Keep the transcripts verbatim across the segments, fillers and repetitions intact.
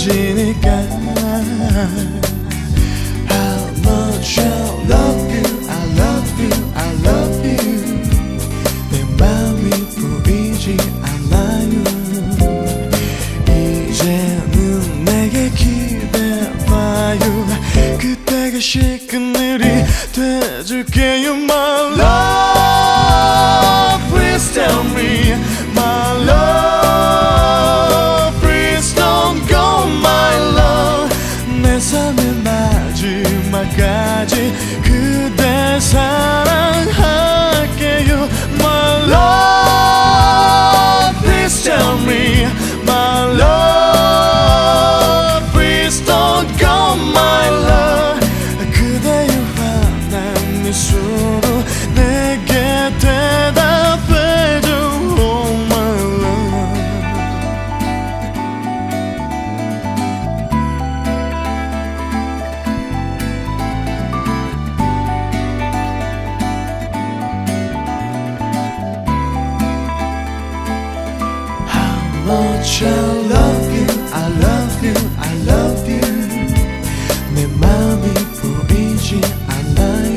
느껴지니까 How much I love you, I love you, I love you 내 맘이 보이지 않아요 이제는 내게 기대봐요 그때가 시큰 일이 돼줄게요 My love, please tell me My love, please don't go my love 내 삶의 마지막까지 그대 사랑할게요 My love, please tell me My love, please don't go my love 그대의 환한 미소로 내게 대답해줘 Oh my love How much I love you, I love you, I love you 내 맘이 보이지 않아요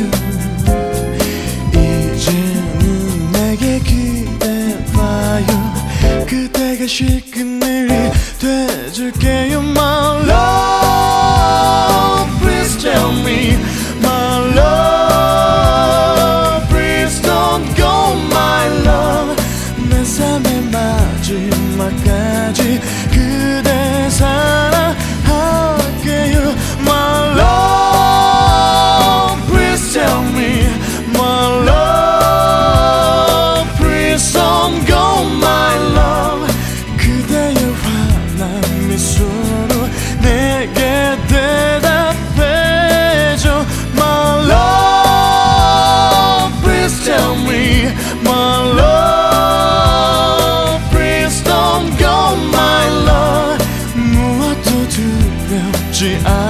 이제는 내게 기대봐요 그대가 시큰 일이 돼줄게요 My love, please tell me My love, please don't go my love 내 삶의 마지막까지 그대 사랑할게요 My love, please tell me My love, please don't go my love 그대의 환한 미소로 내게 대답해줘 My love, please tell me My love, please don't go my love 무엇도 두렵지 않아